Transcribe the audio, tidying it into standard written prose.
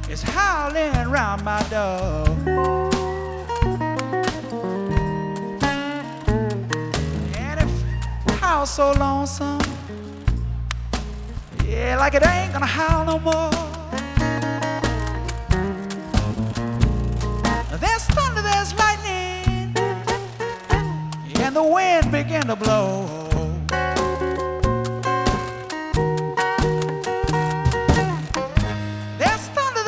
is howling round my door. And if house so lonesome, yeah, like it ain't gonna howl no more. There's thunder, there's lightning, and the wind begin to blow.